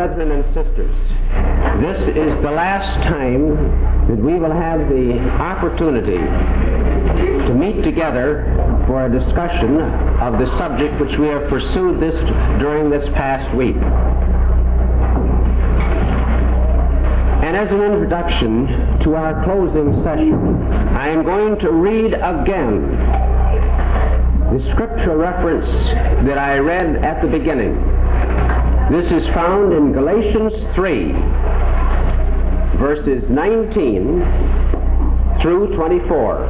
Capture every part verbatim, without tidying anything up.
brethren and sisters, this is the last time that we will have the opportunity to meet together for a discussion of the subject which we have pursued this during this past week. And as an introduction to our closing session, I am going to read again the scripture reference that I read at the beginning. This is found in Galatians three, verses nineteen through twenty-four.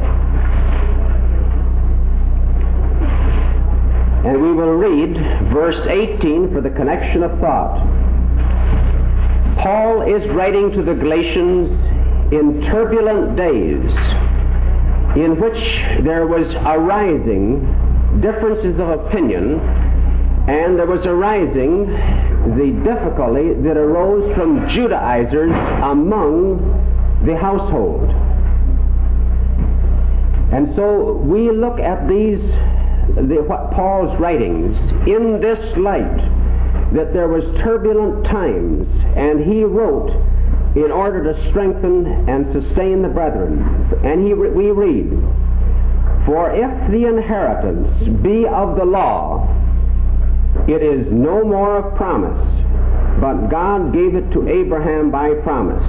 And we will read verse eighteen for the connection of thought. Paul is writing to the Galatians in turbulent days in which there was arising differences of opinion, and there was arising the difficulty that arose from Judaizers among the household. And so we look at these, the, what Paul's writings in this light, that there was turbulent times, and he wrote in order to strengthen and sustain the brethren. And he, we read, "For if the inheritance be of the law, it is no more of promise, but God gave it to Abraham by promise."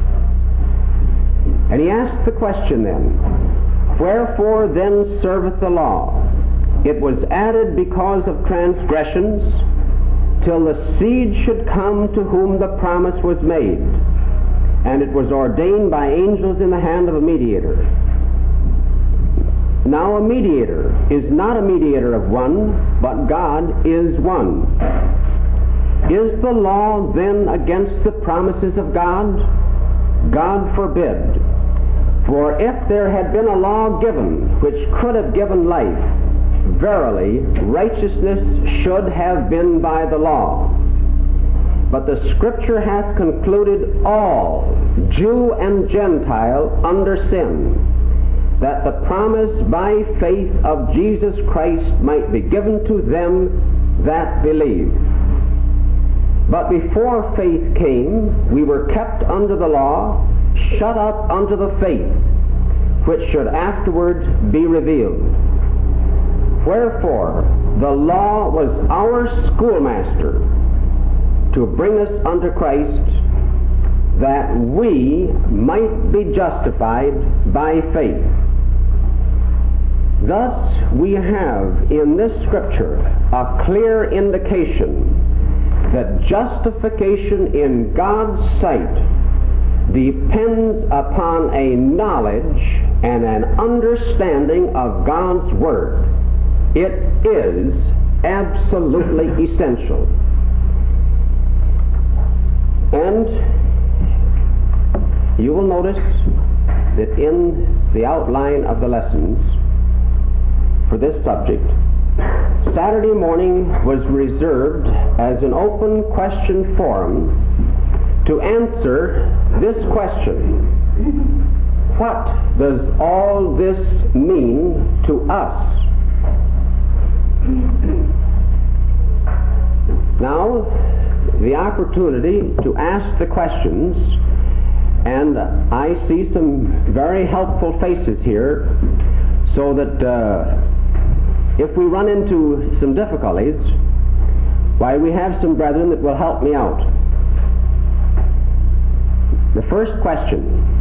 And he asked the question then, "Wherefore then serveth the law? It was added because of transgressions, till the seed should come to whom the promise was made. And it was ordained by angels in the hand of a mediator." Now a mediator is not a mediator of one, but God is one. Is the law then against the promises of God? God forbid. For if there had been a law given which could have given life, verily righteousness should have been by the law. But the Scripture hath concluded all, Jew and Gentile, under sin, that the promise by faith of Jesus Christ might be given to them that believe. But before faith came, we were kept under the law, shut up unto the faith, which should afterwards be revealed. Wherefore the law was our schoolmaster, to bring us unto Christ, that we might be justified by faith. Thus we have in this scripture a clear indication that justification in God's sight depends upon a knowledge and an understanding of God's Word. It is absolutely essential. And you will notice that in the outline of the lessons for this subject, Saturday morning was reserved as an open question forum to answer this question: what does all this mean to us? Now, the opportunity to ask the questions, and I see some very helpful faces here, so that uh, if we run into some difficulties, why, we have some brethren that will help me out. The first question.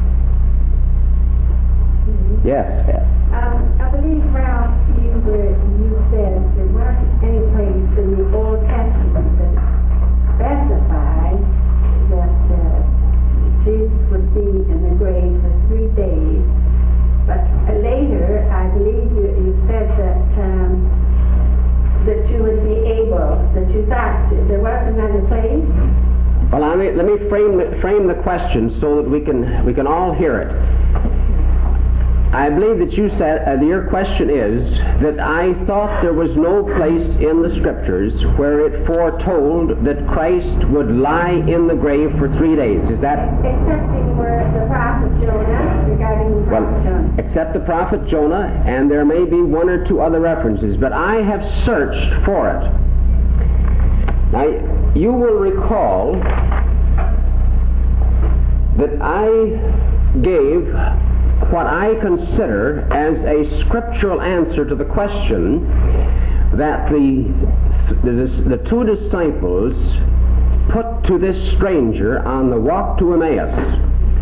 Yes, Pat. Um, I believe, Ralph, you, were, you said there weren't any place in the Old Testament that specified that uh, Jesus would be in the grave for three days. But uh, later, I believe you, you said that um, that you would be able, that you thought there wasn't any place. Well, let me, let me frame, frame the question so that we can, we can all hear it. I believe that you said, uh, your question is that I thought there was no place in the Scriptures where it foretold that Christ would lie in the grave for three days. Is that? Excepting where the prophet Jonah, regarding the prophet well, Jonah. Except the prophet Jonah, and there may be one or two other references, but I have searched for it. Now, you will recall that I gave what I consider as a scriptural answer to the question that the, the, the two disciples put to this stranger on the walk to Emmaus.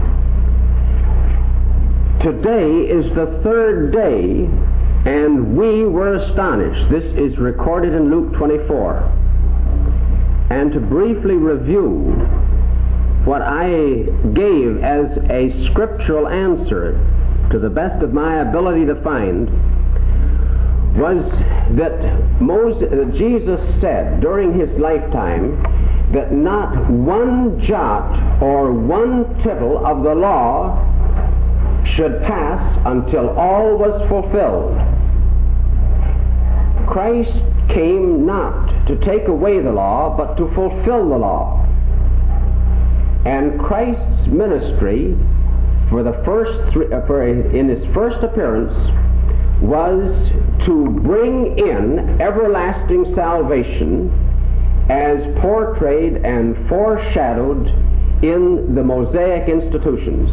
Today is the third day, and we were astonished. This is recorded in Luke twenty-four. And to briefly review what I gave as a scriptural answer to the best of my ability to find was that Moses, uh, Jesus said during his lifetime that not one jot or one tittle of the law should pass until all was fulfilled. Christ came not to take away the law, but to fulfill the law. And Christ's ministry for the first three, uh, for in his first appearance was to bring in everlasting salvation as portrayed and foreshadowed in the Mosaic institutions.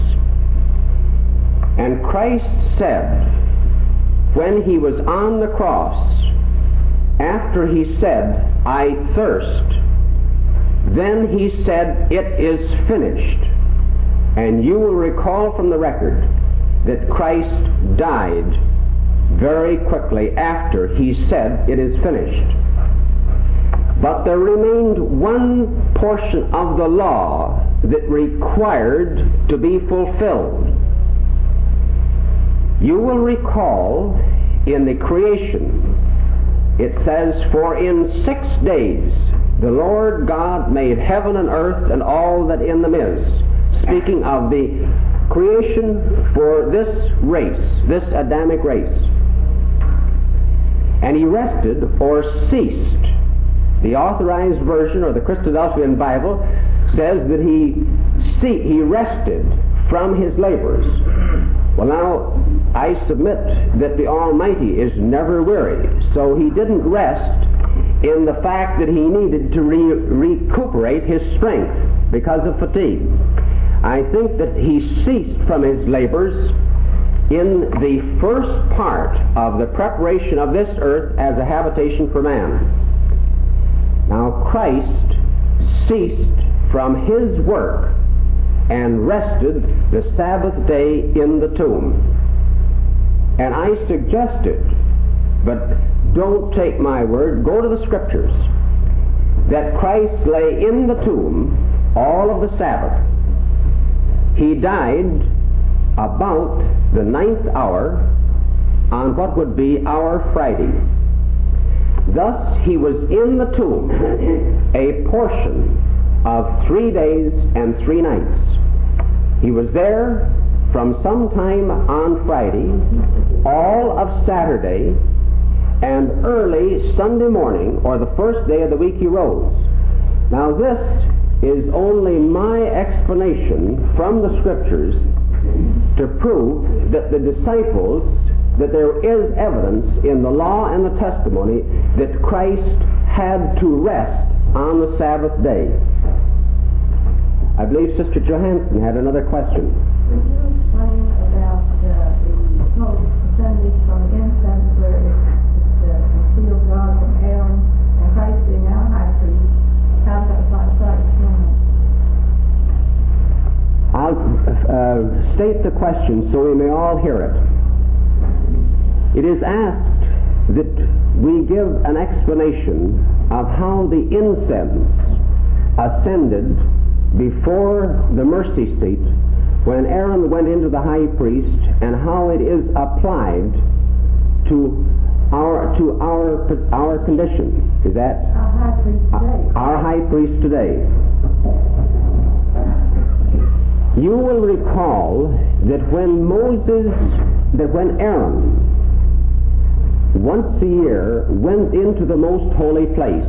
And Christ said, when he was on the cross, after he said, I thirst, then he said, it is finished. And you will recall from the record that Christ died very quickly after he said, it is finished. But there remained one portion of the law that required to be fulfilled. You will recall in the creation, it says, for in six days the Lord God made heaven and earth and all that in them is. Speaking of the creation for this race, this Adamic race. And he rested or ceased. The Authorized Version or the Christadelphian Bible says that he see, he rested from his labors. Well, now, I submit that the Almighty is never weary, so he didn't rest in the fact that he needed to re- recuperate his strength because of fatigue. I think that he ceased from his labors in the first part of the preparation of this earth as a habitation for man. Now, Christ ceased from his work and rested the Sabbath day in the tomb. And I suggested, but don't take my word, go to the Scriptures, that Christ lay in the tomb all of the Sabbath. He died about the ninth hour on what would be our Friday. Thus, he was in the tomb a portion of three days and three nights. He was there from sometime on Friday, all of Saturday, and early Sunday morning, or the first day of the week, he rose. Now this is only my explanation from the Scriptures to prove that the disciples, that there is evidence in the law and the testimony that Christ had to rest on the Sabbath day. I believe Sister Johansson had another question. Would you explain about uh, the smoke ascending from incense where it, it uh, concealed God from Aaron and Christ being our high priest? How does that apply to Christ? I'll uh, state the question so we may all hear it. It is asked that we give an explanation of how the incense ascended before the mercy seat when Aaron went into the high priest, and how it is applied to our to our our condition. Is that our high priest today? Our high priest today. You will recall that when Moses, that when Aaron once a year went into the most holy place,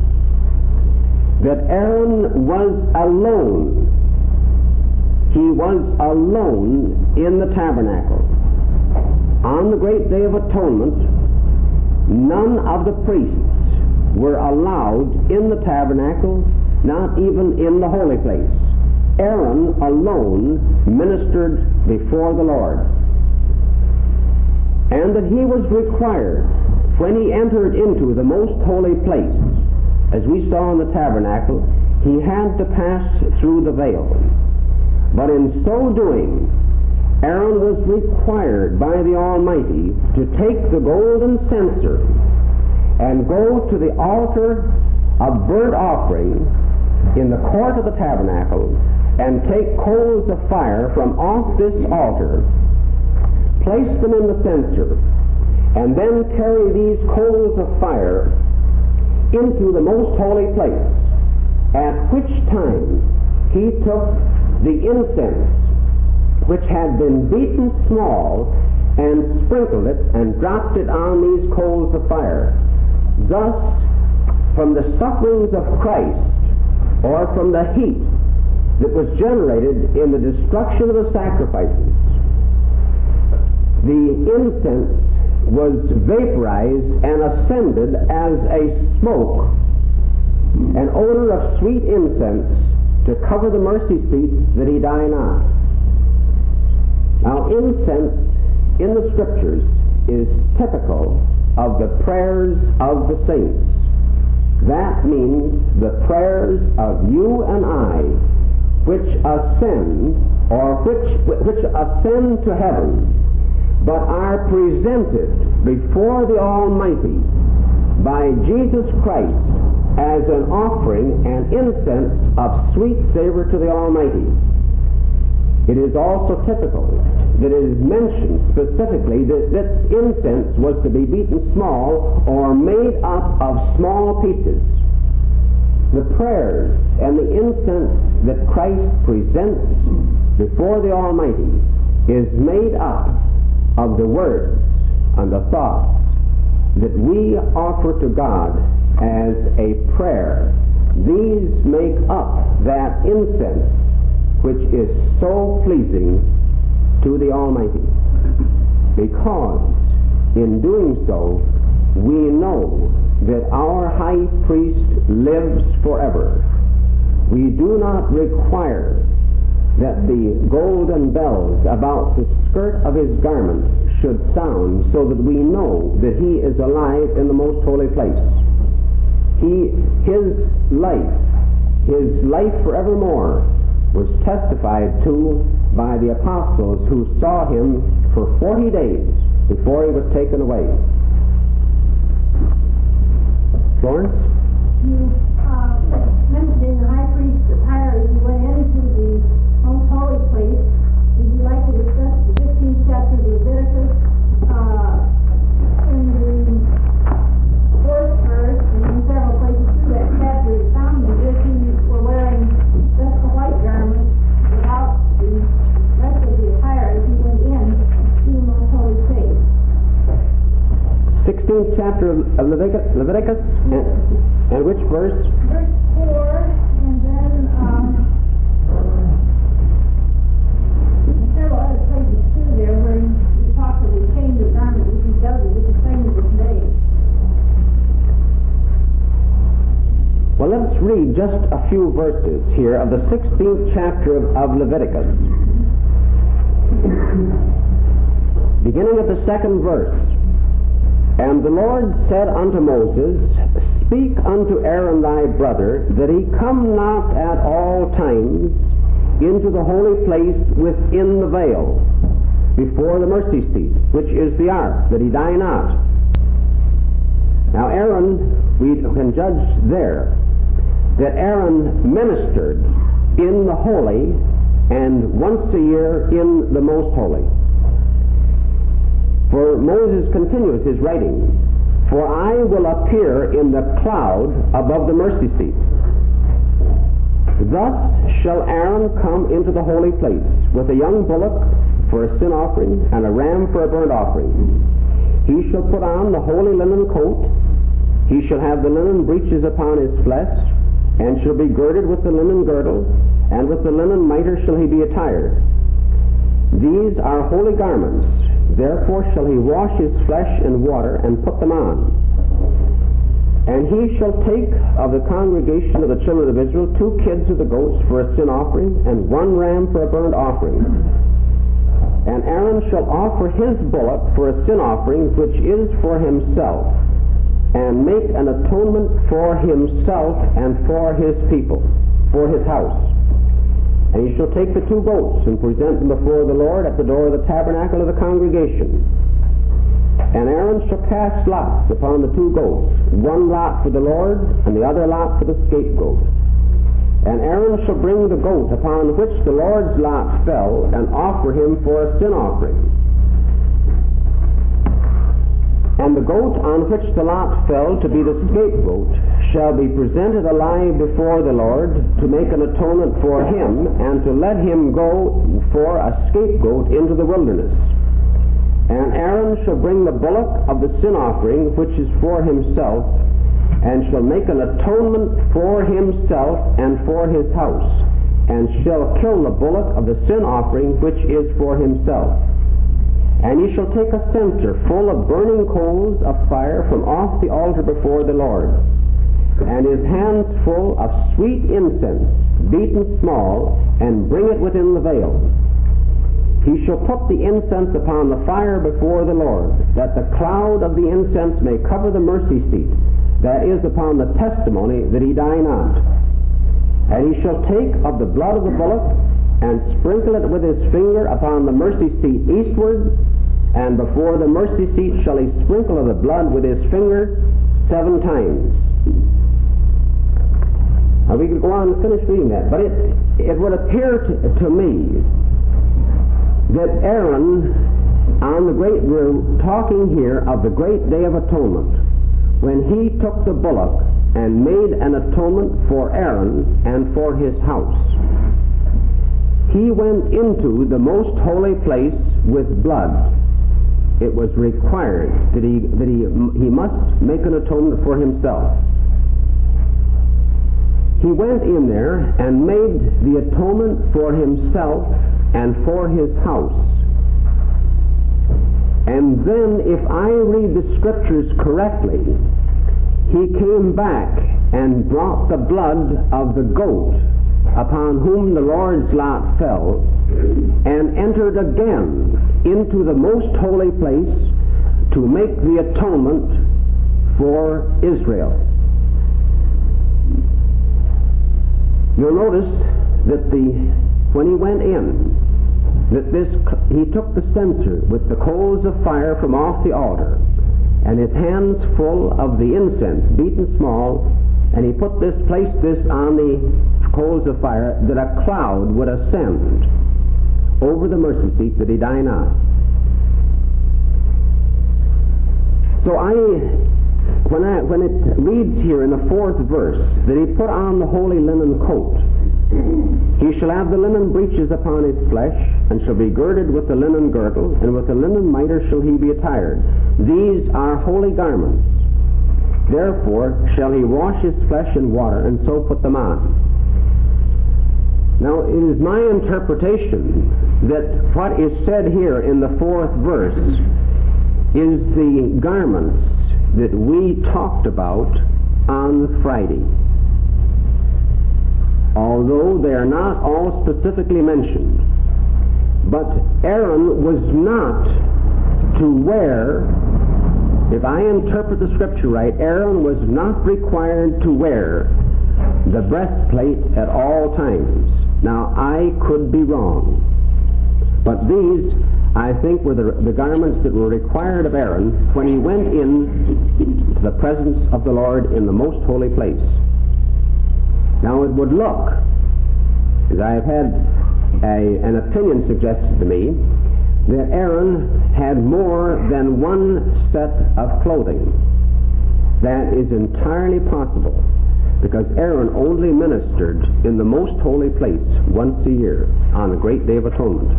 that Aaron was alone. He was alone in the tabernacle. On the great day of atonement, none of the priests were allowed in the tabernacle, not even in the holy place. Aaron alone ministered before the Lord. And that he was required, when he entered into the most holy place, as we saw in the tabernacle, he had to pass through the veil. But in so doing, Aaron was required by the Almighty to take the golden censer and go to the altar of burnt offering in the court of the tabernacle and take coals of fire from off this altar, place them in the censer, and then carry these coals of fire into the most holy place, at which time he took the incense which had been beaten small and sprinkled it and dropped it on these coals of fire. Thus, from the sufferings of Christ, or from the heat that was generated in the destruction of the sacrifices, the incense was vaporized and ascended as a smoke, an odor of sweet incense, to cover the mercy seat that he die not. Now, incense in the Scriptures is typical of the prayers of the saints. That means the prayers of you and I, which ascend, or which, which ascend to heaven, but are presented before the Almighty by Jesus Christ as an offering and incense of sweet savor to the Almighty. It is also typical that it is mentioned specifically that this incense was to be beaten small or made up of small pieces. The prayers and the incense that Christ presents before the Almighty is made up of the words and the thoughts that we offer to God as a prayer. These make up that incense which is so pleasing to the Almighty, because in doing so we know that our high priest lives forever. We do not require that the golden bells about the skirt of his garment should sound so that we know that he is alive in the most holy place. He, his life, his life forevermore was testified to by the apostles who saw him for forty days before he was taken away. Florence? You uh, mentioned in the high priest's attire as he went into the most holy place. Would you like to discuss the fifteenth chapter of Leviticus uh, in the fourth verse, and in several places through that chapter it found as if he were wearing just the white garment without the rest of the attire as he went in to the most holy place. sixteenth chapter of Leviticus, Leviticus and, and which verse? Verse four, and then um, several other places too there where he talks of the change of garment which he does it with the same of his day. Well, let's read just a few verses here of the sixteenth chapter of, of Leviticus. Beginning at the second verse. And the Lord said unto Moses, Speak unto Aaron thy brother, that he come not at all times into the holy place within the veil, before the mercy seat, which is the ark, that he die not. Now Aaron, we can judge there, that Aaron ministered in the holy and once a year in the most holy. For Moses continues his writing, For I will appear in the cloud above the mercy seat. Thus shall Aaron come into the holy place, with a young bullock for a sin offering, and a ram for a burnt offering. He shall put on the holy linen coat, he shall have the linen breeches upon his flesh, and shall be girded with the linen girdle, and with the linen mitre shall he be attired. These are holy garments, therefore shall he wash his flesh in water, and put them on. And he shall take of the congregation of the children of Israel two kids of the goats for a sin offering, and one ram for a burnt offering. And Aaron shall offer his bullock for a sin offering, which is for himself, and make an atonement for himself and for his people, for his house. And he shall take the two goats and present them before the Lord at the door of the tabernacle of the congregation. And Aaron shall cast lots upon the two goats, one lot for the Lord, and the other lot for the scapegoat. And Aaron shall bring the goat upon which the Lord's lot fell, and offer him for a sin offering. And the goat on which the lot fell to be the scapegoat shall be presented alive before the Lord, to make an atonement for him, and to let him go for a scapegoat into the wilderness. And Aaron shall bring the bullock of the sin offering, which is for himself, and shall make an atonement for himself and for his house, and shall kill the bullock of the sin offering, which is for himself. And he shall take a censer full of burning coals of fire from off the altar before the Lord, and his hands full of sweet incense, beaten small, and bring it within the veil. He shall put the incense upon the fire before the Lord, that the cloud of the incense may cover the mercy seat, that is upon the testimony that he die not. And he shall take of the blood of the bullock, and sprinkle it with his finger upon the mercy seat eastward, and before the mercy seat shall he sprinkle of the blood with his finger seven times. Now we could go on and finish reading that, but it, it would appear to, to me that Aaron, on the great, we're talking here of the great Day of Atonement, when he took the bullock and made an atonement for Aaron and for his house. He went into the most holy place with blood. It was required that he, that he, he must make an atonement for himself. He went in there and made the atonement for himself and for his house. And then, if I read the scriptures correctly, he came back and brought the blood of the goat upon whom the Lord's lot fell, and entered again into the most holy place to make the atonement for Israel. You'll notice that the when he went in, that this he took the censer with the coals of fire from off the altar, and his hands full of the incense, beaten small, and he put this, placed this on the coals of fire, that a cloud would ascend over the mercy seat, that he die not. So I, when I, when it reads here in the fourth verse that he put on the holy linen coat, he shall have the linen breeches upon his flesh, and shall be girded with the linen girdle, and with the linen mitre shall he be attired. These are holy garments. Therefore shall he wash his flesh in water, and so put them on. Now, it is my interpretation that what is said here in the fourth verse is the garments that we talked about on Friday. Although they are not all specifically mentioned. But Aaron was not to wear, if I interpret the scripture right, Aaron was not required to wear the breastplate at all times. Now, I could be wrong. But these, I think, were the, the garments that were required of Aaron when he went in to the presence of the Lord in the most holy place. Now, it would look, as I have had a, an opinion suggested to me, that Aaron had more than one set of clothing. That is entirely possible, because Aaron only ministered in the most holy place once a year on the great Day of Atonement.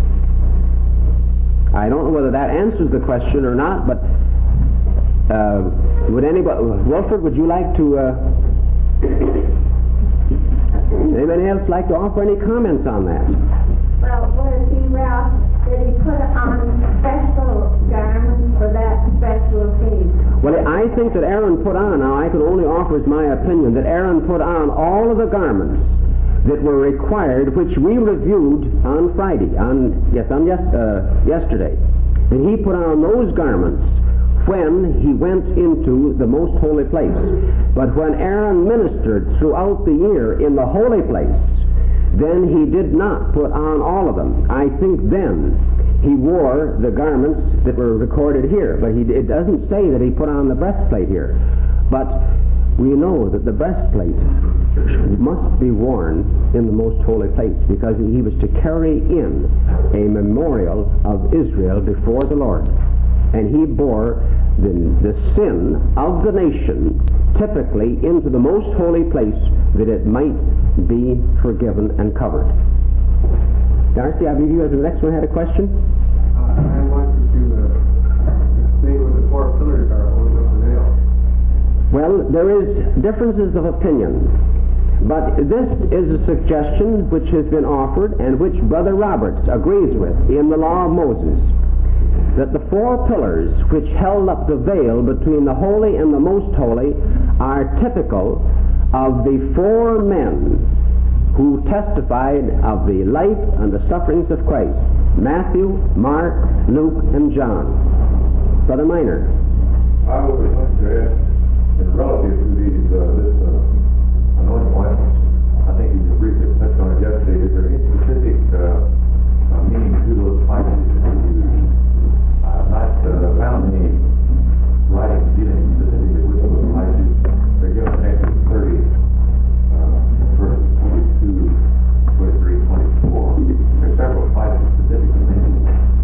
I don't know whether that answers the question or not, but uh, would anybody, Wilford, would you like to, uh, anybody else like to offer any comments on that? Well, was he, Ralph, did he put on special garments for that special occasion? Well, I think that Aaron put on, now I can only offer as my opinion, that Aaron put on all of the garments that were required, which we reviewed on Friday, on yes, on yes, uh, yesterday. And he put on those garments when he went into the most holy place. But when Aaron ministered throughout the year in the holy place, then he did not put on all of them. I think then he wore the garments that were recorded here, but he, it doesn't say that he put on the breastplate here. But we know that the breastplate must be worn in the most holy place, because he was to carry in a memorial of Israel before the Lord. And he bore the, the sin of the nation typically into the most holy place, that it might be forgiven and covered. Darcy, I believe you as the next one had a question? Uh, I want you to uh, say what the four pillars are holding up the veil. Well, there is differences of opinion, but this is a suggestion which has been offered and which Brother Roberts agrees with in the Law of Moses, that the four pillars which held up the veil between the holy and the most holy are typical of the four men who testified of the life and the sufferings of Christ: Matthew, Mark, Luke, and John. Brother Minor. I would like to ask, in relative to these, uh, this uh, anointing oil, I think you briefly touched on it yesterday. Is there any specific uh, uh, meaning to those spices that you use? I've not uh, found any writing dealing specifically with those spices. They're given in Exodus thirty, uh, verses twenty-two, twenty-three, twenty-four. There's several spices specifically mentioned.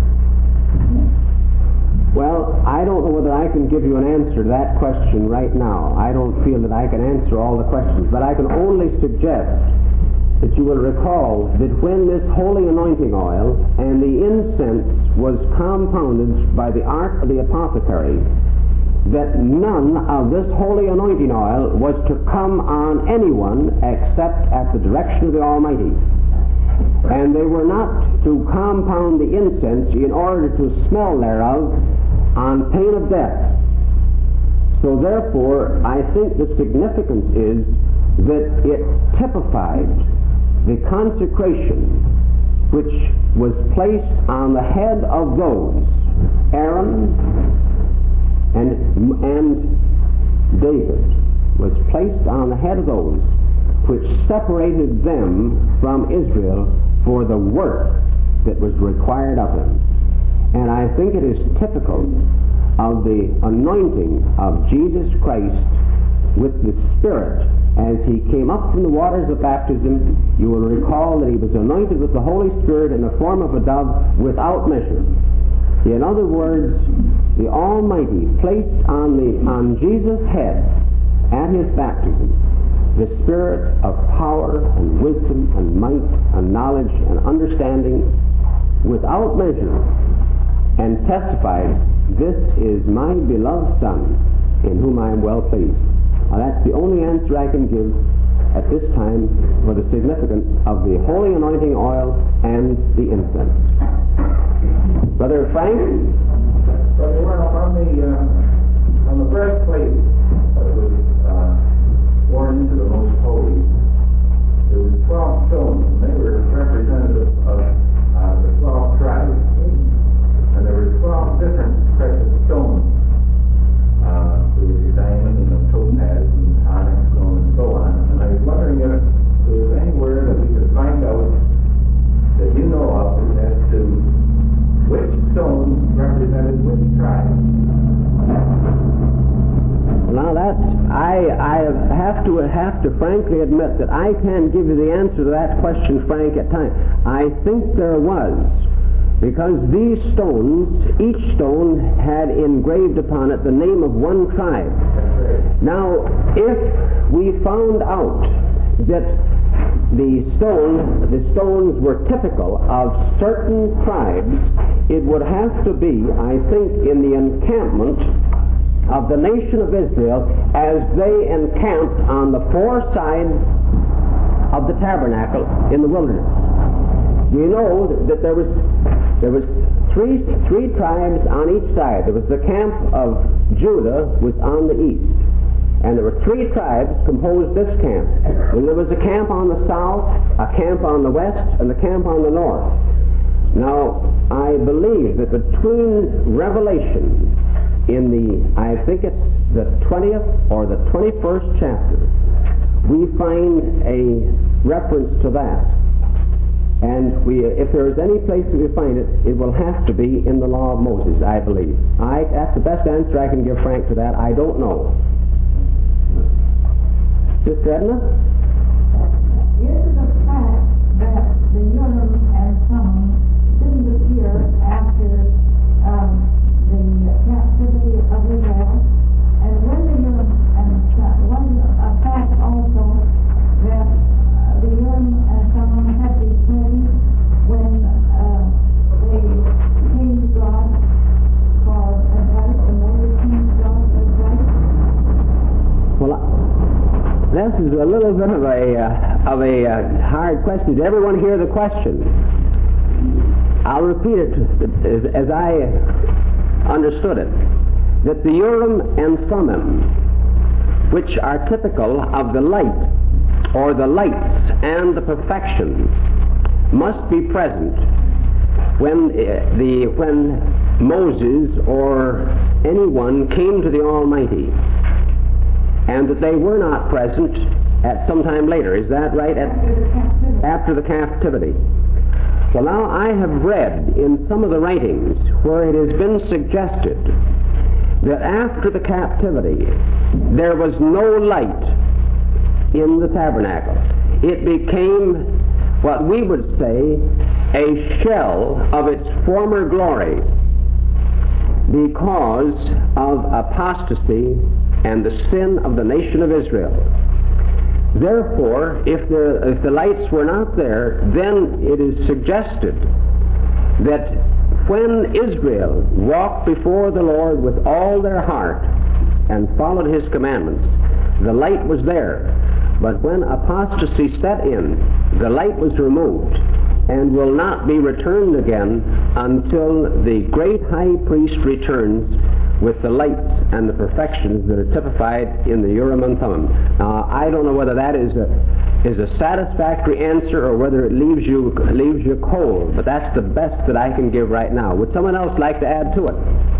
Well, I don't know whether I can give you an answer to that question right now. I don't feel that I can answer all the questions, but I can only suggest that you will recall that when this holy anointing oil and the incense was compounded by the art of the apothecary, that none of this holy anointing oil was to come on anyone except at the direction of the Almighty. And they were not to compound the incense in order to smell thereof on pain of death. So therefore, I think the significance is that it typified the consecration which was placed on the head of those, Aaron and, and David, was placed on the head of those which separated them from Israel for the work that was required of them. And I think it is typical of the anointing of Jesus Christ with the Spirit as he came up from the waters of baptism. You will recall that he was anointed with the Holy Spirit in the form of a dove without measure. In other words, the Almighty placed on the on Jesus' head at his baptism the spirit of power and wisdom and might and knowledge and understanding without measure, and testified, "This is my beloved Son, in whom I am well pleased." Now, that's the only answer I can give at this time for the significance of the holy anointing oil and the incense. Brother Frank? Brother Werner, on the, uh, on the breastplate that was uh, worn into the most holy, there were twelve stones, and they were representative of uh, the twelve tribes. And there were twelve different precious stones. Uh, there was the diamond and the topaz and onyx stone and so on. And I was wondering if there was anywhere that we could find out that you know of as to which stone represented which tribe. Now that's, I, I have to have to frankly admit that I can't give you the answer to that question, Frank, at time. I think there was, because these stones, each stone had engraved upon it the name of one tribe. Now, if we found out that the stone, the stones were typical of certain tribes, it would have to be, I think, in the encampment of the nation of Israel as they encamped on the four sides of the tabernacle in the wilderness. You know that there was there was three three tribes on each side. There was the camp of Judah was on the east, and there were three tribes composed this camp. And there was a camp on the south, a camp on the west, and a camp on the north. Now, I believe that between Revelation in the, I think it's the twentieth or the twenty-first chapter, we find a reference to that. And we, if there is any place that we find it, it will have to be in the law of Moses, I believe. I, that's the best answer I can give, Frank, to that. I don't know. Sister Edna? Is it a fact that the Urim and Thummim didn't appear after um, the captivity of Israel? And when the Urim and Thummim, was a fact also that uh, the Urim and Thummim had been cleansed when uh, they came to God for advice, and Moses came to God for advice? Well, I, this is a little bit of a uh, of a uh, hard question. Did everyone hear the question? I'll repeat it as, as I understood it. That the Urim and Thummim, which are typical of the light, or the lights and the perfection, must be present when uh, the when Moses or anyone came to the Almighty, and that they were not present at some time later. Is that right? At, after the captivity. Well, now I have read in some of the writings where it has been suggested that after the captivity there was no light in the tabernacle. It became what we would say a shell of its former glory because of apostasy and the sin of the nation of Israel. Therefore, if the, if the lights were not there, then it is suggested that when Israel walked before the Lord with all their heart and followed His commandments, the light was there. But when apostasy set in, the light was removed and will not be returned again until the great high priest returns with the lights and the perfections that are typified in the Urim and Thummim. Now, I don't know whether that is a is a satisfactory answer or whether it leaves you leaves you cold, but that's the best that I can give right now. Would someone else like to add to it?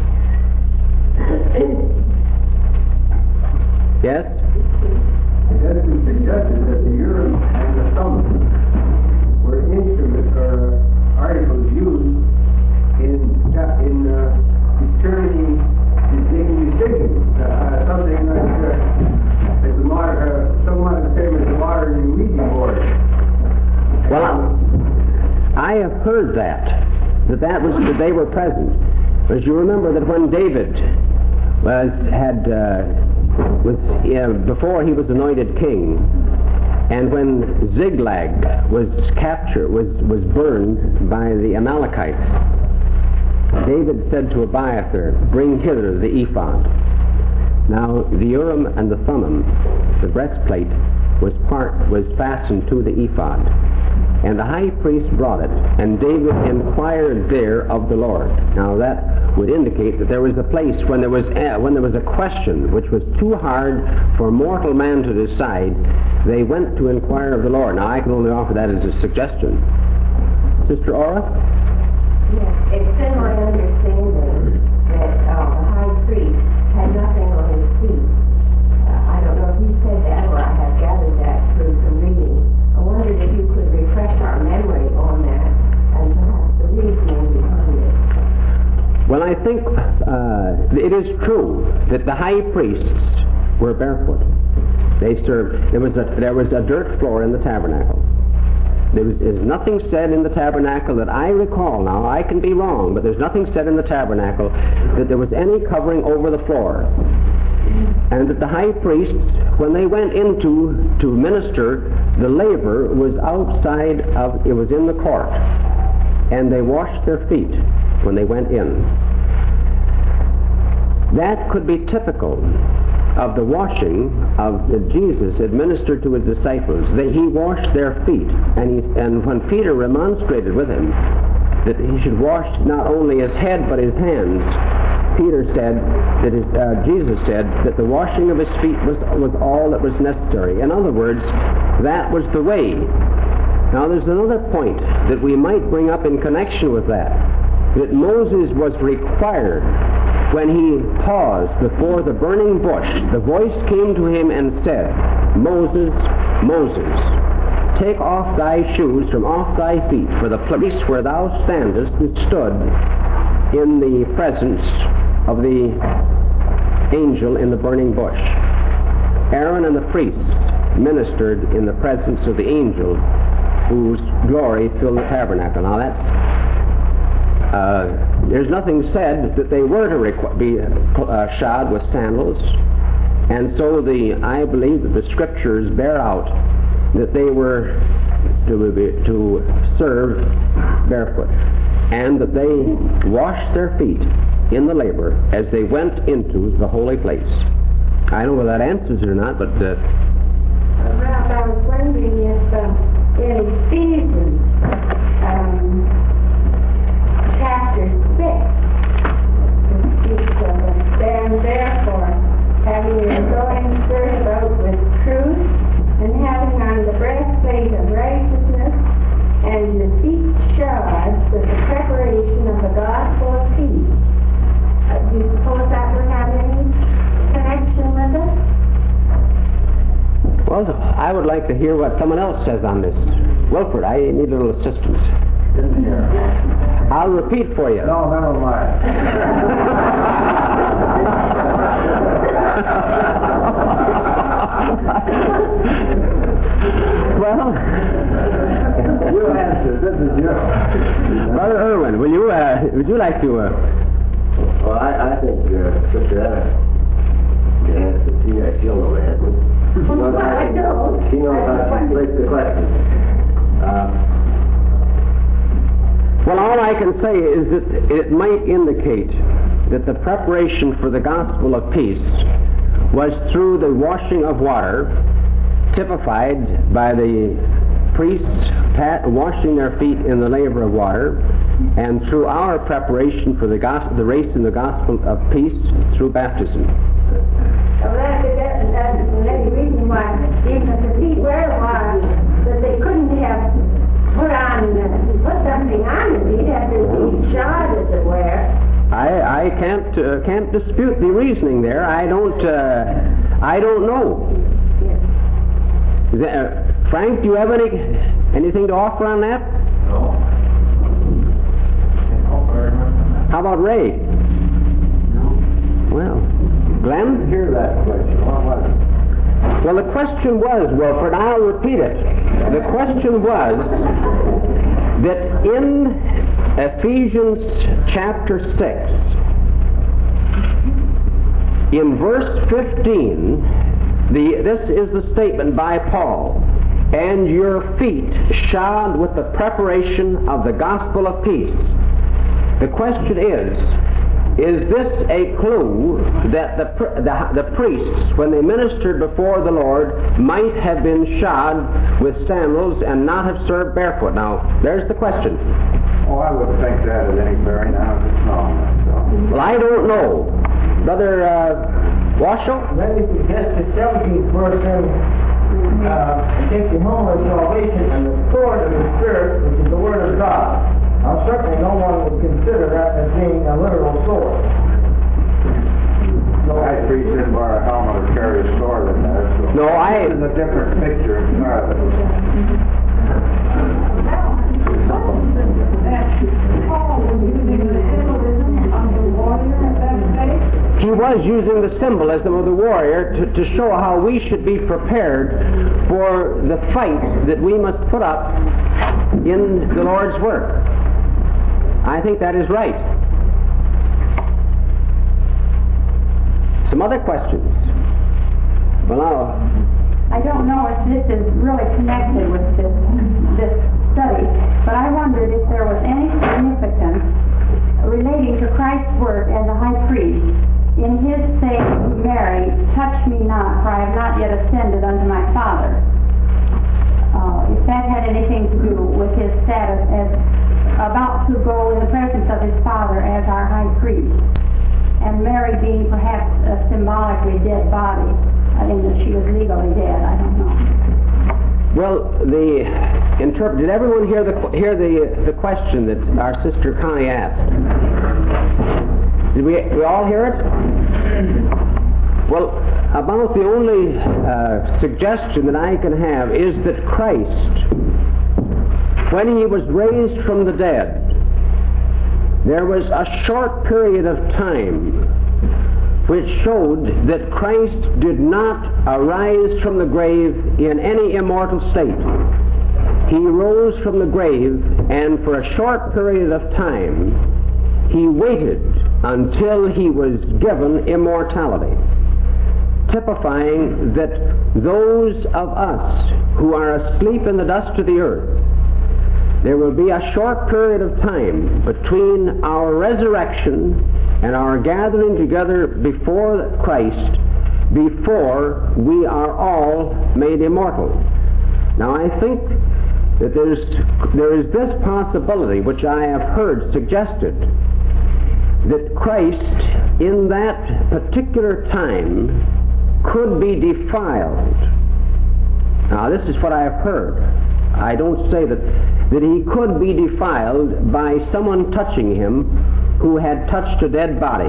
Yes? It has been suggested that the Urim and the Thummim were instruments or articles used in in uh, determining making decisions. Uh, something like uh, as the modern, uh, somewhat the same as the modern Ouija board. Well, I have heard that that that was that they were present. As you remember that when David was had uh, was uh, before he was anointed king, and when Ziklag was captured was was burned by the Amalekites, David said to Abiathar, "Bring hither the ephod." Now the Urim and the Thummim, the breastplate, was part was fastened to the ephod, and the high priest brought it, and David inquired there of the Lord. Now that would indicate that there was a place when there was a, when there was a question which was too hard for mortal man to decide, they went to inquire of the Lord. Now I can only offer that as a suggestion. Sister Ora? Yes, it's been my understanding that uh, the high priest had nothing on his feet. Uh, I don't know if he said that or I have gathered that through some reading. I wondered if you could refresh our memory on that and perhaps the reasoning behind it. Well, I think uh, it is true that the high priests were barefoot. They served. There was a there was a dirt floor in the tabernacle. There was, there's nothing said in the tabernacle that I recall now. I can be wrong, but there's nothing said in the tabernacle that there was any covering over the floor. And that the high priests, when they went into to minister, the laver was outside of, it was in the court. And they washed their feet when they went in. That could be typical of the washing of that Jesus administered to his disciples. That he washed their feet, and he, and when Peter remonstrated with him, that he should wash not only his head but his hands. Peter said that his, uh, Jesus said that the washing of his feet was, was all that was necessary. In other words, that was the way. Now there's another point that we might bring up in connection with that. That Moses was required, when he paused before the burning bush, the voice came to him and said, Moses, Moses, take off thy shoes from off thy feet, for the place where thou standest stood in the presence of the angel in the burning bush. Aaron and the priests ministered in the presence of the angel whose glory filled the tabernacle. Now that's Uh, there's nothing said that they were to requ- be uh, shod with sandals, and so the I believe that the scriptures bear out that they were to, be, to serve barefoot, and that they washed their feet in the laver as they went into the holy place. I don't know whether that answers it or not, but uh, Ralph, I was wondering if uh, in Ephesians um, chapter six, it speaks of us, stand therefore, having your loins girt about with truth, and having on the breastplate of righteousness, and your feet shod with the preparation of the gospel of peace. Uh, do you suppose that would have any connection with it? well, I would like to hear what someone else says on this. Wilford, I need a little assistance. Didn't hear. I'll repeat for you. No, never mind. Well, You answer. This is you. Brother Irwin, will you uh, would you like to? Uh, Well, I, I think uh, Sister Anna can answer. She, uh, she'll know the answer. She knows how I know. to, she knows how to place the question. Uh, well, all I can say is that it might indicate that the preparation for the gospel of peace was through the washing of water, typified by the priests pat, washing their feet in the laver of water, and through our preparation for the gospel, the race in the gospel of peace through baptism. Well, that's, that's, that's the reason why, even if the feet were washed, that they couldn't have put on, uh, put something on the feet, had their feet shod, as it were. I, I can't uh, can't dispute the reasoning there. I don't uh, I don't know. Is that, uh, Frank, do you have any anything to offer on that? No. How about Ray? Well, Glenn? Hear that question. What was it? Well, the question was, Wilford, I'll repeat it. The question was that in Ephesians chapter six, in verse fifteen, the, this is the statement by Paul, and your feet shod with the preparation of the gospel of peace. The question is, is this a clue that the, the, the priests, when they ministered before the Lord, might have been shod with sandals and not have served barefoot? Now, there's the question. Oh, I wouldn't think that had any bearing on it. No. Well, I don't know. Brother uh, Washoe? Let me suggest the seventeenth verse in uh, take the helmet of salvation and the sword of the Spirit, which is the Word of God. Now, certainly no one would consider that as being a literal sword. No, I preach in where a helmet or carry a sword in there. So No, I... This is a different picture entirely. He was using the symbolism of the warrior to, to show how we should be prepared for the fight that we must put up in the Lord's work. I think that is right. Some other questions? Well, now, I don't know if this is really connected with this, this study, but I wondered if there was any significance relating to Christ's work as a high priest in his saying to Mary, touch me not, for I have not yet ascended unto my Father. Uh, if that had anything to do with his status as about to go in the presence of his Father as our high priest. And Mary being perhaps a symbolically dead body. I think that she was legally dead. I don't know. Well, the interpret. Did everyone hear the hear the the question that our sister Connie asked? Did we we all hear it? Well, about the only uh, suggestion that I can have is that Christ, when he was raised from the dead, there was a short period of time which showed that Christ did not arise from the grave in any immortal state. He rose from the grave, and for a short period of time, he waited until he was given immortality, typifying that those of us who are asleep in the dust of the earth, there will be a short period of time between our resurrection and our gathering together before Christ before we are all made immortal. Now I think that there's, there is this possibility which I have heard suggested, that Christ in that particular time could be defiled. Now this is what I have heard. I don't say that, that he could be defiled by someone touching him who had touched a dead body.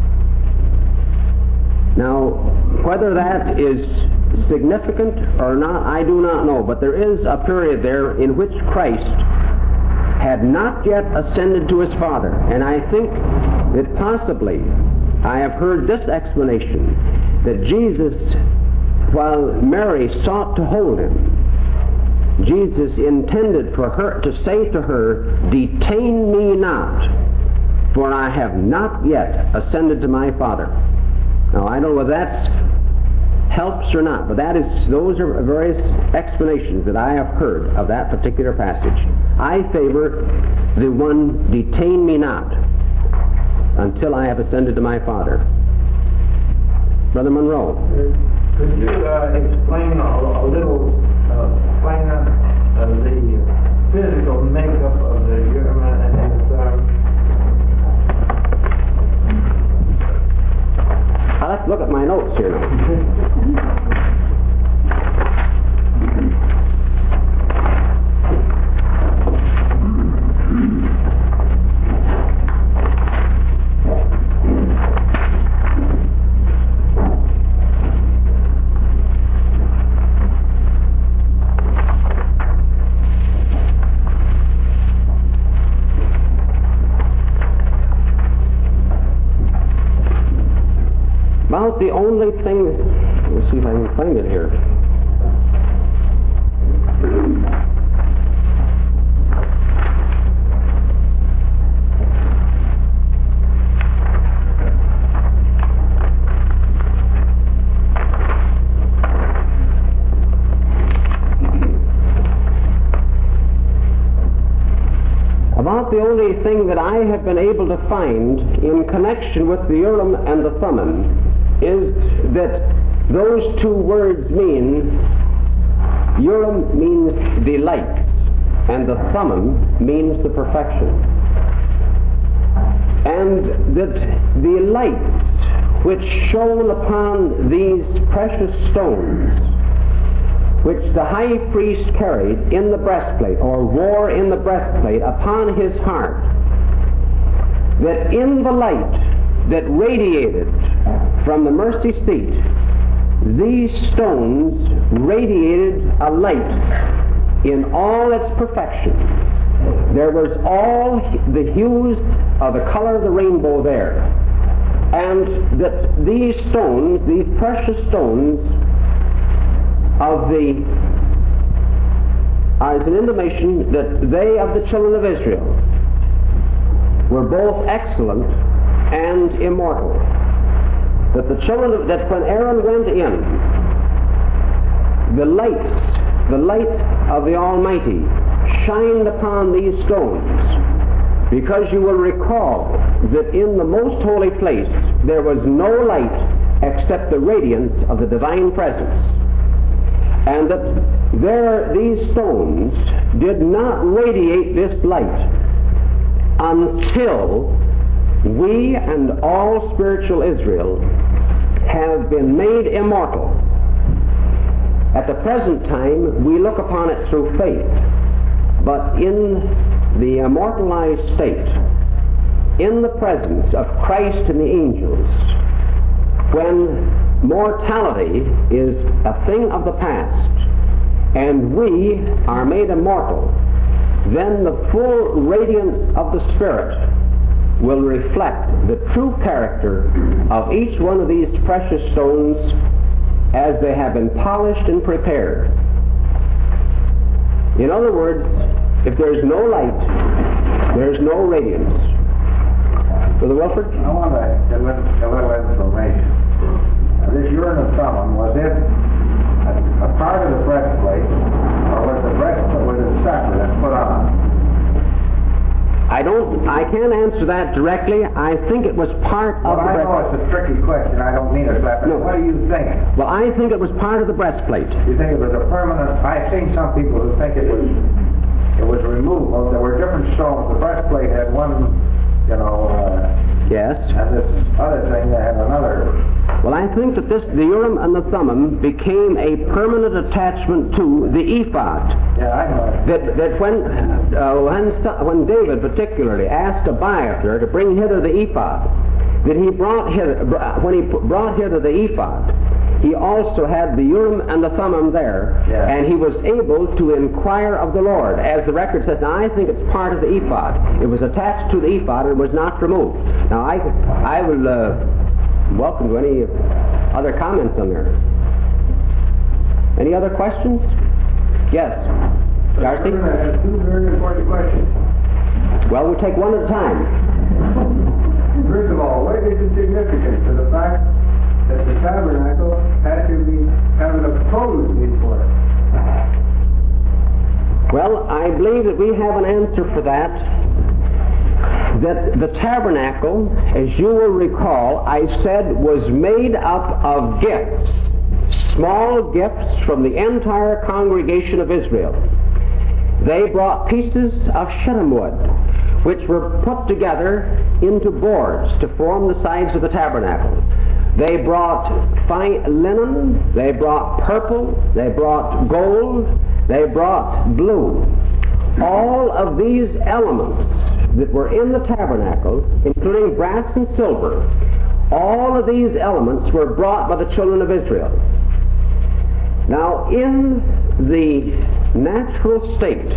Now, whether that is significant or not, I do not know, but there is a period there in which Christ had not yet ascended to his Father, and I think that possibly I have heard this explanation, that Jesus, while Mary sought to hold him, Jesus intended for her to say to her, "Detain me not, for I have not yet ascended to my Father." Now I don't know whether that helps or not, but that is, those are various explanations that I have heard of that particular passage. I favor the one, "Detain me not until I have ascended to my Father." Brother Monroe. Could you uh, explain a, a little uh, finer uh, the physical makeup of the Urim and Thummim? I'll have to look at my notes here now. About the only thing, let's see if I can find it here. About the only thing that I have been able to find in connection with the Urim and the Thummim is that those two words mean, Urim means delight, and the Thummim means the perfection. And that the lights which shone upon these precious stones, which the high priest carried in the breastplate, or wore in the breastplate upon his heart, that in the light that radiated from the mercy seat, these stones radiated a light in all its perfection. There was all the hues of the color of the rainbow there. And that these stones, these precious stones of the, as an intimation that they of the children of Israel were both excellent and immortal. That the children of, that when Aaron went in, the light, the light of the Almighty shined upon these stones, because you will recall that in the most holy place there was no light except the radiance of the divine presence, and that there these stones did not radiate this light until we and all spiritual Israel have been made immortal. At the present time, we look upon it through faith, but in the immortalized state, in the presence of Christ and the angels, when mortality is a thing of the past and we are made immortal, then the full radiance of the Spirit will reflect the true character of each one of these precious stones as they have been polished and prepared. In other words, if there's no light, there's no radiance. Brother Wilford? I want to get a little, a little information. Now, this Urim and Thummim, was it a, a part of the breastplate, or was the breastplate was it separate and put on? I don't, I can't answer that directly. I think it was part Well, of the I know breastplate. it's a tricky question. I don't mean it that way. No. What do you think? Well, I think it was part of the breastplate. You think it was a permanent? I've seen some people who think it was it was removable. There were different stones. The breastplate had one, you know, uh, Yes. and this other thing they had another. Well, I think that this, the Urim and the Thummim, became a permanent attachment to the ephod. Yeah, I know. That, that when, uh, when, when David particularly asked Abiathar to bring hither the ephod, that he brought hither, when he brought hither the ephod, he also had the Urim and the Thummim there, Yeah. and he was able to inquire of the Lord. As the record says, now I think it's part of the ephod. It was attached to the ephod and was not removed. Now I, I will uh, welcome to any other comments on there. Any other questions? Yes. Darcy? I have two very important questions. Well, we'll take one at a time. First of all, what is the significance of the fact that the tabernacle had to be have an opposed before it? Well, I believe that we have an answer for that. That the tabernacle, as you will recall, I said was made up of gifts, small gifts from the entire congregation of Israel. They brought pieces of shittim wood, which were put together into boards to form the sides of the tabernacle. They brought fine linen, they brought purple, they brought gold, they brought blue. All of these elements that were in the tabernacle, including brass and silver, all of these elements were brought by the children of Israel. Now, in the natural state,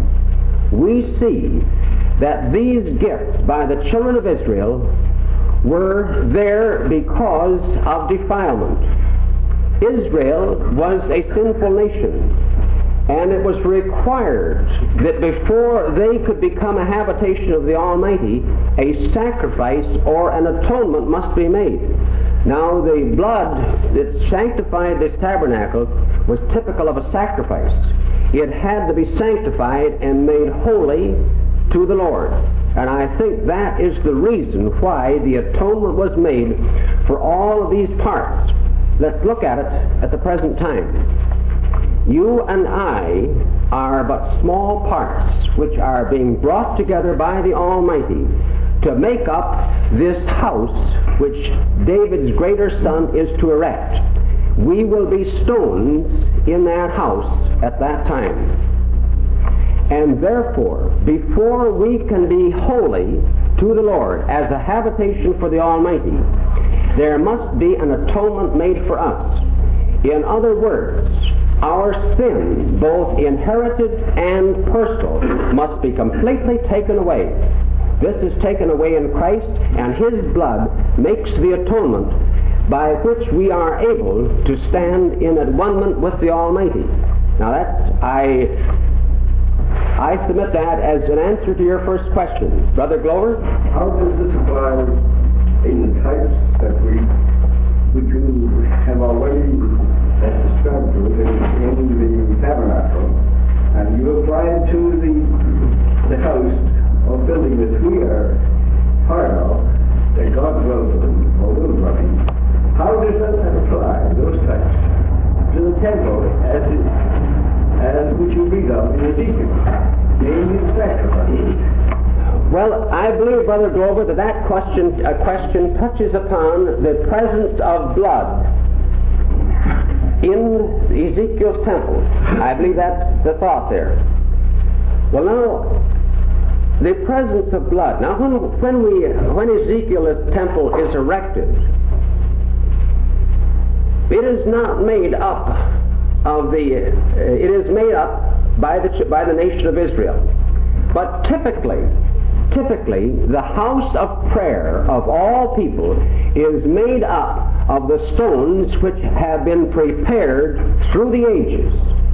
we see that these gifts by the children of Israel were there because of defilement. Israel was a sinful nation, and it was required that before they could become a habitation of the Almighty, a sacrifice or an atonement must be made. Now, the blood that sanctified this tabernacle was typical of a sacrifice. It had to be sanctified and made holy to the Lord. And I think that is the reason why the atonement was made for all of these parts. Let's look at it at the present time. You and I are but small parts which are being brought together by the Almighty to make up this house which David's greater son is to erect. We will be stones in that house at that time. And therefore, before we can be holy to the Lord as a habitation for the Almighty, there must be an atonement made for us. In other words, our sin, both inherited and personal, must be completely taken away. This is taken away in Christ, and His blood makes the atonement by which we are able to stand in one-ment with the Almighty. Now that's, I... I submit that as an answer to your first question. Brother Glover? How does this apply in the types that we, which you have already described to us in the tabernacle, and you apply it to the, the house or building that we are part of, that God dwells in, or will dwell in? How does that apply, those types, to the temple as it as which you read of in Ezekiel, namely the sacrifice? Well, I believe, Brother Glover, that that question, uh, question touches upon the presence of blood in Ezekiel's temple. I believe that's the thought there. Well, now, the presence of blood. Now, when, when, we, when Ezekiel's temple is erected, it is not made up of the, uh, it is made up by the, by the nation of Israel. But typically, typically, the house of prayer of all people is made up of the stones which have been prepared through the ages.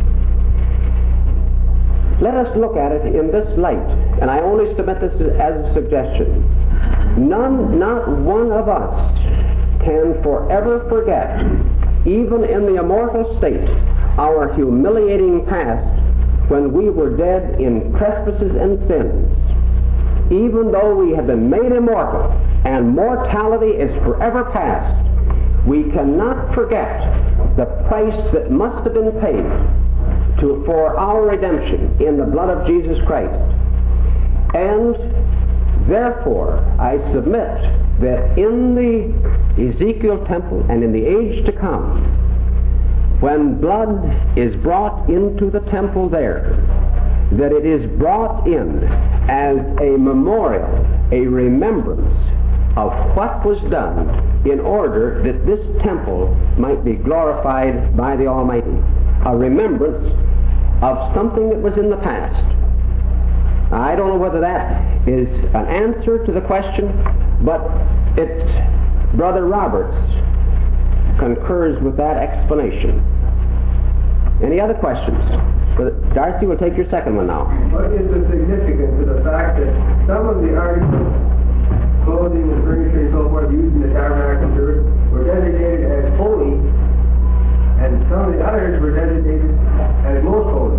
Let us look at it in this light, and I only submit this as a suggestion. None, not one of us can forever forget, even in the immortal state, our humiliating past when we were dead in trespasses and sins. Even though we have been made immortal and mortality is forever past, we cannot forget the price that must have been paid to, for our redemption in the blood of Jesus Christ. And therefore, I submit that in the Ezekiel temple and in the age to come, when blood is brought into the temple there, that it is brought in as a memorial, a remembrance of what was done in order that this temple might be glorified by the Almighty. A remembrance of something that was in the past. I don't know whether that is an answer to the question, but it's Brother Roberts concurs with that explanation. Any other questions? Darcy will take your second one now. What is the significance of the fact that some of the articles, clothing and furniture and so forth, used in the tabernacle church were designated as holy, and some of the others were designated as most holy?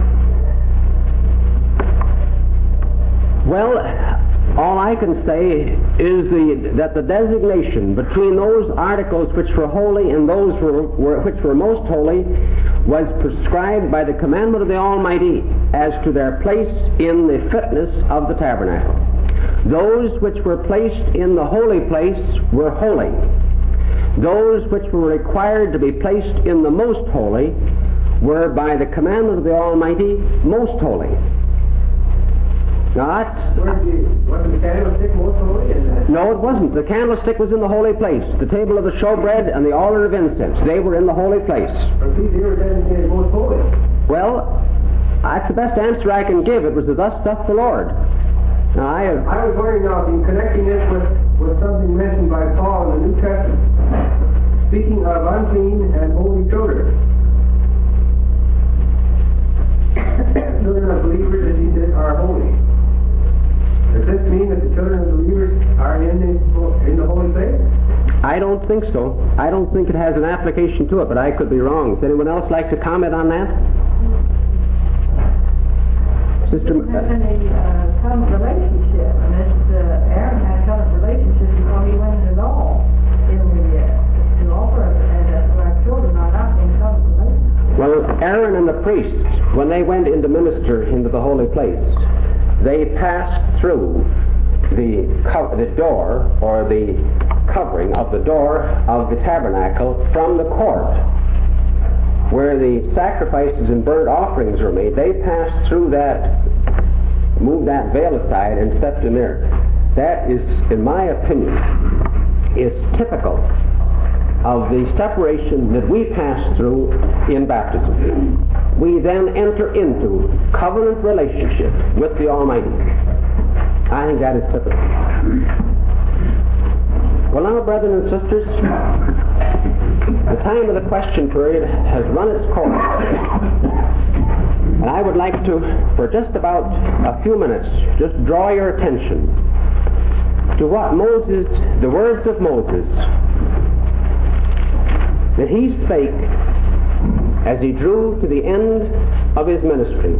Well, all I can say is the, that the designation between those articles which were holy and those were, were, which were most holy was prescribed by the commandment of the Almighty as to their place in the fitness of the tabernacle. Those which were placed in the holy place were holy. Those which were required to be placed in the most holy were, by the commandment of the Almighty, most holy. Now that's, wasn't the candlestick most holy? no, it wasn't. The candlestick was in the holy place. The table of the showbread and the altar of incense, they were in the holy place. But these here were designated most holy. Well, that's the best answer I can give. It was the thus doth the Lord. Now, I, have, I was wondering now, in connecting this with, with something mentioned by Paul in the New Testament, speaking of unclean and holy children. Children of believers, as he said, are holy. Does this mean that the children of believers are in the, in the holy place? I don't think so. I don't think it has an application to it, but I could be wrong. Does anyone else like to comment on that? Sister, Didn't have any uh, common relationship, unless uh, Aaron had a common relationship before he went at all in the uh, to offer, and that's why children are not in common relationship. well, Aaron and the priests, when they went in to minister into the holy place, they passed through the co- the door or the covering of the door of the tabernacle from the court where the sacrifices and burnt offerings were made. They passed through that, moved that veil aside and stepped in there. That is, in my opinion, is typical of the separation that we pass through in baptism. We then enter into covenant relationship with the Almighty. I think that is typical. Well now, brethren and sisters, the time of the question period has run its course. And I would like to, for just about a few minutes, just draw your attention to what Moses, the words of Moses, that he spake as he drew to the end of his ministry.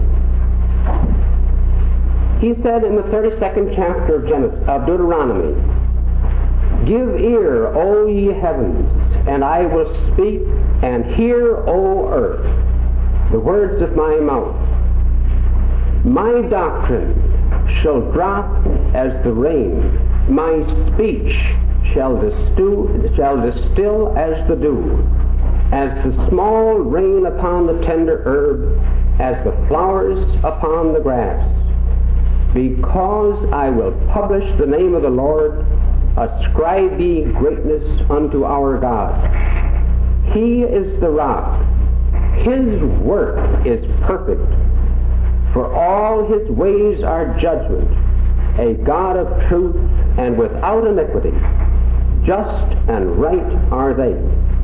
He said in the thirty-second chapter of, Genesis, of Deuteronomy, "Give ear, O ye heavens, and I will speak, and hear, O earth, the words of my mouth. My doctrine shall drop as the rain. My speech shall distill, shall distill as the dew, as the small rain upon the tender herb, as the flowers upon the grass. Because I will publish the name of the Lord, ascribe ye greatness unto our God. He is the rock. His work is perfect, for all his ways are judgment, a God of truth and without iniquity. Just and right are they.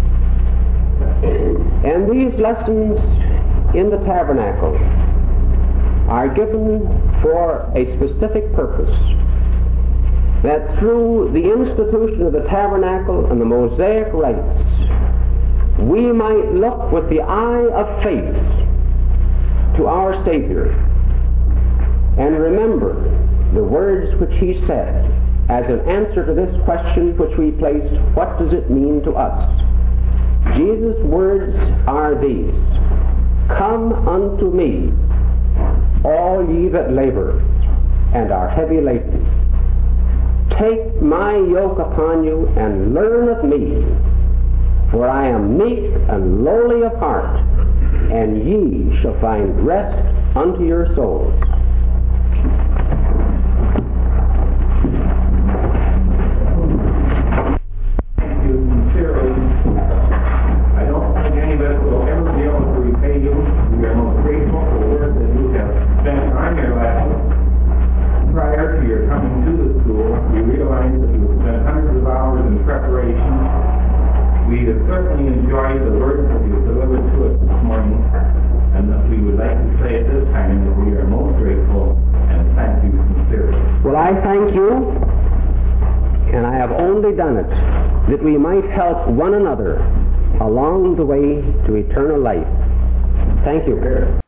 And these lessons in the tabernacle are given for a specific purpose, that through the institution of the tabernacle and the Mosaic rites, we might look with the eye of faith to our Savior and remember the words which he said as an answer to this question which we placed, what does it mean to us? Jesus' words are these: come unto me, all ye that labor and are heavy laden. Take my yoke upon you and learn of me, for I am meek and lowly of heart, and ye shall find rest unto your souls. Thank you sincerely. I don't think any of us will ever be able to repay you. We are most grateful for the work that you have spent on your lessons. Prior to your coming to the school, we realized that you have spent hundreds of hours in preparation. We have certainly enjoyed the words that you have delivered to us this morning, and that we would like to say at this time that we are most grateful and thank you sincerely. Well, I thank you, and I have only done it that we might help one another along the way to eternal life. Thank you.